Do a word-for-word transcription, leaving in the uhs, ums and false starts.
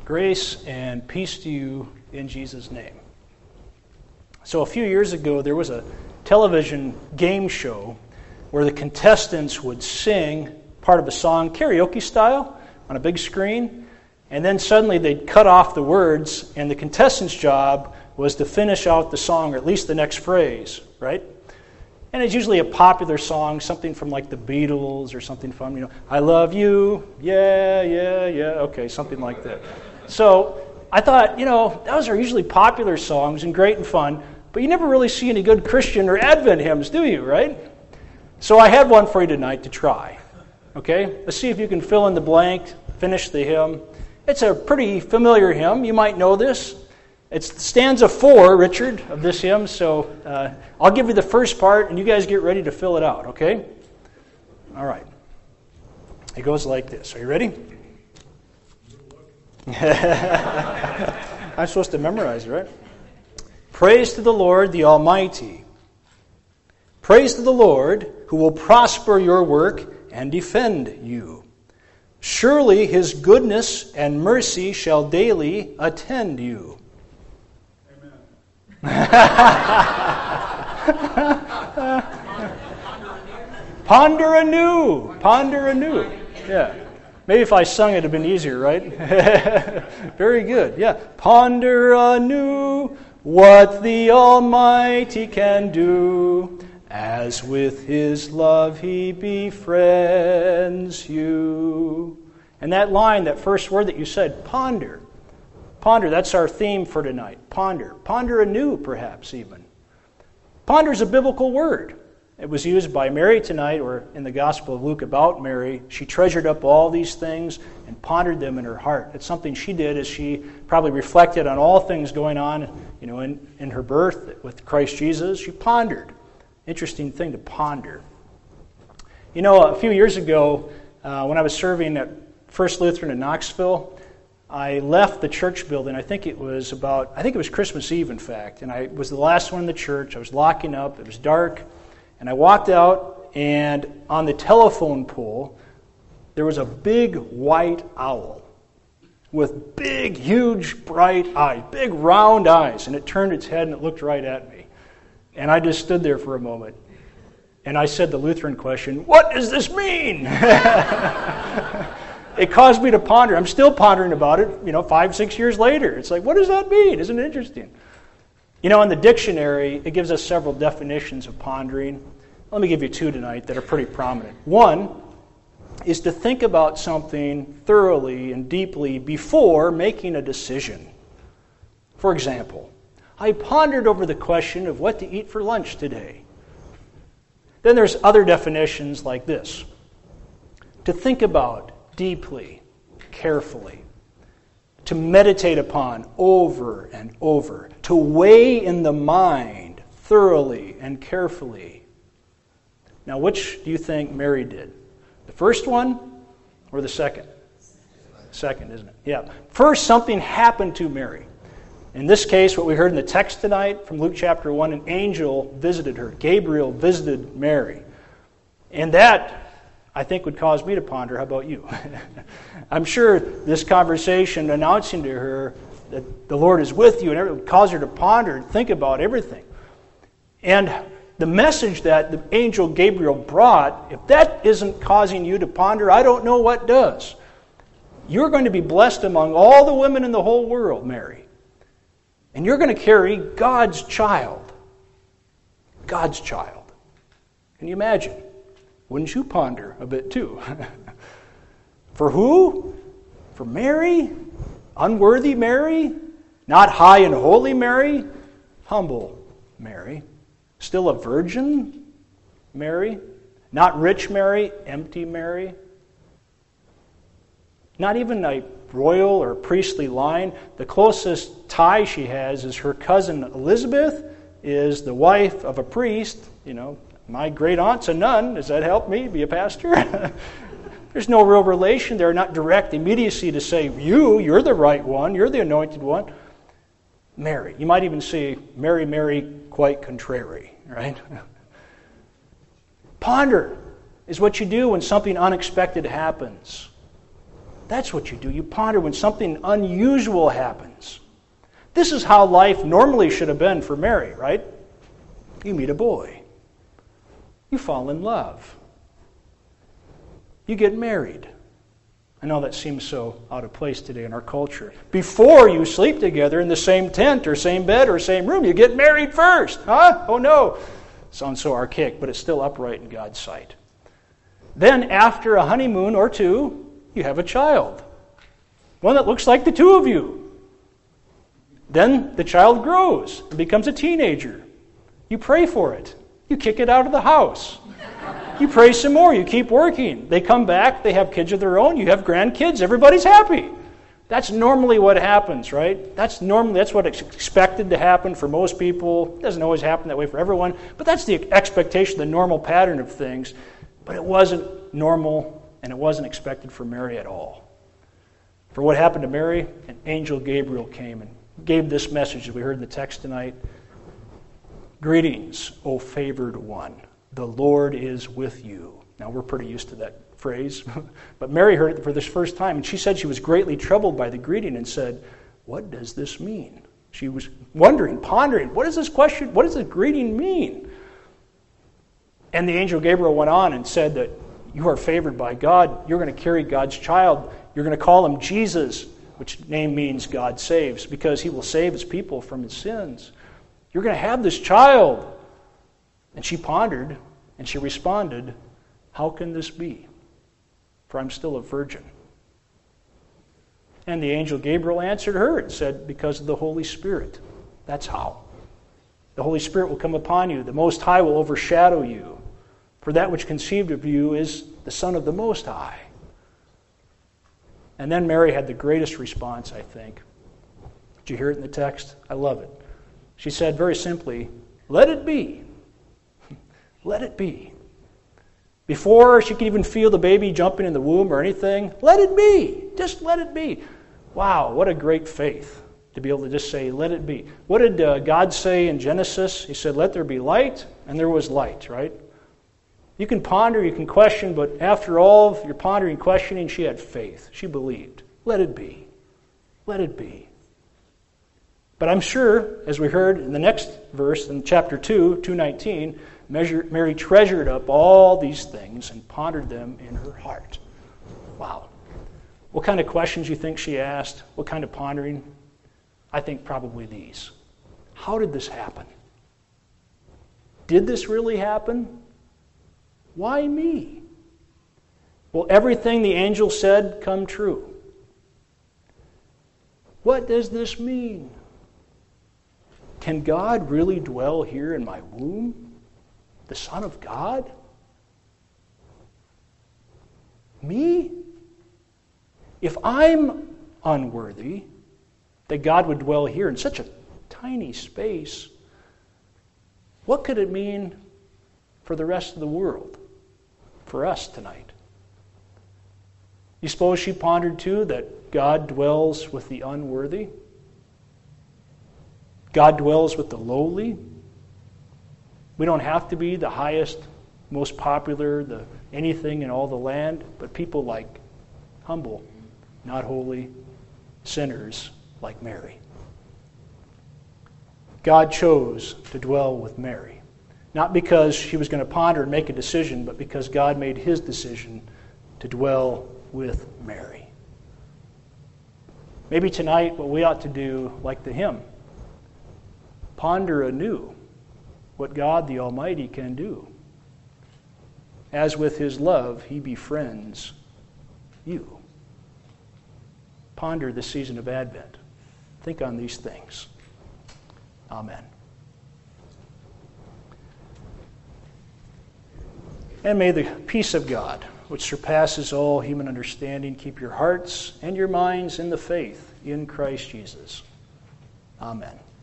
Grace and peace to you in Jesus' name. So a few years ago, there was a television game show where the contestants would sing part of a song, karaoke style, on a big screen, and then suddenly they'd cut off the words, and the contestant's job was to finish out the song, or at least the next phrase, right? And it's usually a popular song, something from like the Beatles or something from, you know, I love you, yeah, yeah, yeah, okay, something like that. So I thought, you know, those are usually popular songs and great and fun, but you never really see any good Christian or Advent hymns, do you, right? So I had one for you tonight to try, okay? Let's see if you can fill in the blank, finish the hymn. It's a pretty familiar hymn. You might know this. It's stanza four, Richard, of this hymn, so uh, I'll give you the first part, and you guys get ready to fill it out, okay? All right. It goes like this. Are you ready? I'm supposed to memorize it, right? Praise to the Lord, the Almighty. Praise to the Lord, who will prosper your work and defend you. Surely His goodness and mercy shall daily attend you. Ponder anew. Ponder anew. Yeah. Maybe if I sung it, it would have been easier, right? Very good. Yeah. Ponder anew what the Almighty can do, as with His love He befriends you. And that line, that first word that you said, ponder. Ponder, that's our theme for tonight. Ponder. Ponder anew, perhaps, even. Ponder is a biblical word. It was used by Mary tonight, or in the Gospel of Luke about Mary. She treasured up all these things and pondered them in her heart. It's something she did as she probably reflected on all things going on, you know, in, in her birth with Christ Jesus. She pondered. Interesting thing to ponder. You know, a few years ago, uh, when I was serving at First Lutheran in Knoxville, I left the church building. I think it was about, I think it was Christmas Eve, in fact, and I was the last one in the church. I was locking up. It was dark, and I walked out, and on the telephone pole, there was a big white owl with big, huge, bright eyes, big, round eyes, and it turned its head and it looked right at me. And I just stood there for a moment, and I said the Lutheran question, "What does this mean?" It caused me to ponder. I'm still pondering about it, you know, five, six years later. It's like, what does that mean? Isn't it interesting? You know, in the dictionary, it gives us several definitions of pondering. Let me give you two tonight that are pretty prominent. One is to think about something thoroughly and deeply before making a decision. For example, I pondered over the question of what to eat for lunch today. Then there's other definitions like this. To think about deeply, carefully, to meditate upon over and over, to weigh in the mind thoroughly and carefully. Now, which do you think Mary did? The first one or the second? Second, isn't it? Yeah. First, something happened to Mary. In this case, what we heard in the text tonight from Luke chapter one, an angel visited her. Gabriel visited Mary. And that, I think, would cause me to ponder. How about you? I'm sure this conversation announcing to her that the Lord is with you and it would cause her to ponder and think about everything. And the message that the angel Gabriel brought, if that isn't causing you to ponder, I don't know what does. You're going to be blessed among all the women in the whole world, Mary. And you're going to carry God's child. God's child. Can you imagine? Wouldn't you ponder a bit too? For who? For Mary? Unworthy Mary? Not high and holy Mary? Humble Mary? Still a virgin Mary? Not rich Mary? Empty Mary? Not even a royal or priestly line. The closest tie she has is her cousin Elizabeth, is the wife of a priest, you know. My great aunt's a nun. Does that help me be a pastor? There's no real relation there, not direct immediacy to say, you, you're the right one, you're the anointed one. Mary. You might even say, Mary, Mary, quite contrary, right? Ponder is what you do when something unexpected happens. That's what you do. You ponder when something unusual happens. This is how life normally should have been for Mary, right? You meet a boy. You fall in love. You get married. I know that seems so out of place today in our culture. Before you sleep together in the same tent or same bed or same room, you get married first. Huh? Oh no. Sounds so archaic, but it's still upright in God's sight. Then after a honeymoon or two, you have a child. One that looks like the two of you. Then the child grows and becomes a teenager. You pray for it. You kick it out of the house. You pray some more. You keep working. They come back. They have kids of their own. You have grandkids. Everybody's happy. That's normally what happens, right? That's normally that's what is expected to happen for most people. It doesn't always happen that way for everyone, but that's the expectation, the normal pattern of things. But it wasn't normal, and it wasn't expected for Mary at all. For what happened to Mary, an angel Gabriel came and gave this message that we heard in the text tonight. Greetings, O favored one. The Lord is with you. Now, we're pretty used to that phrase, but Mary heard it for this first time, and she said she was greatly troubled by the greeting and said, what does this mean? She was wondering, pondering, what does this question, what does this greeting mean? And the angel Gabriel went on and said that you are favored by God. You're going to carry God's child. You're going to call him Jesus, which name means God saves, because he will save his people from his sins. You're going to have this child. And she pondered, and she responded, how can this be? For I'm still a virgin. And the angel Gabriel answered her and said, because of the Holy Spirit. That's how. The Holy Spirit will come upon you. The Most High will overshadow you. For that which conceived of you is the Son of the Most High. And then Mary had the greatest response, I think. Did you hear it in the text? I love it. She said very simply, let it be. Let it be. Before she could even feel the baby jumping in the womb or anything, let it be. Just let it be. Wow, what a great faith to be able to just say, let it be. What did uh, God say in Genesis? He said, let there be light, and there was light, right? You can ponder, you can question, but after all your pondering and questioning, she had faith. She believed. Let it be. Let it be. But I'm sure, as we heard in the next verse, in chapter two, two nineteen, Mary treasured up all these things and pondered them in her heart. Wow. What kind of questions do you think she asked? What kind of pondering? I think probably these. How did this happen? Did this really happen? Why me? Will everything the angel said come true? What does this mean? Can God really dwell here in my womb? The Son of God? Me? If I'm unworthy that God would dwell here in such a tiny space, what could it mean for the rest of the world, for us tonight? You suppose she pondered too that God dwells with the unworthy? God dwells with the lowly? We don't have to be the highest, most popular, the anything in all the land, but people like humble, not holy, sinners like Mary. God chose to dwell with Mary, not because she was going to ponder and make a decision, but because God made his decision to dwell with Mary. Maybe tonight what we ought to do, like the hymn, ponder anew what God the Almighty can do. As with his love he befriends you. Ponder the season of Advent. Think on these things. Amen. And may the peace of God, which surpasses all human understanding, keep your hearts and your minds in the faith in Christ Jesus. Amen.